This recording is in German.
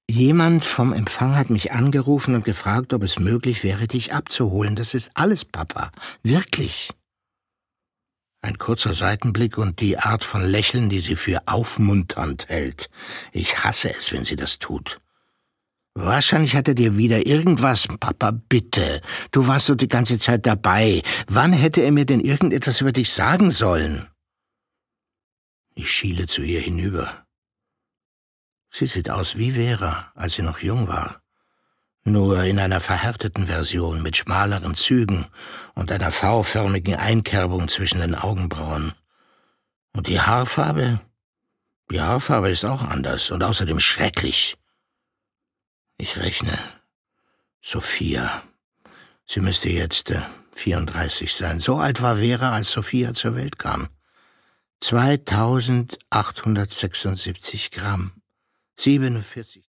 Jemand vom Empfang hat mich angerufen und gefragt, ob es möglich wäre, dich abzuholen. Das ist alles, Papa. Wirklich. Ein kurzer Seitenblick und die Art von Lächeln, die sie für aufmunternd hält. Ich hasse es, wenn sie das tut. Wahrscheinlich hat er dir wieder irgendwas. Papa, bitte. Du warst doch die ganze Zeit dabei. Wann hätte er mir denn irgendetwas über dich sagen sollen? Ich schiele zu ihr hinüber. Sie sieht aus wie Vera, als sie noch jung war. Nur in einer verhärteten Version mit schmaleren Zügen und einer V-förmigen Einkerbung zwischen den Augenbrauen. Und die Haarfarbe? Die Haarfarbe ist auch anders und außerdem schrecklich. Ich rechne. Sophia. Sie müsste jetzt 34 sein. So alt war Vera, als Sophia zur Welt kam. 2876 Gramm. 47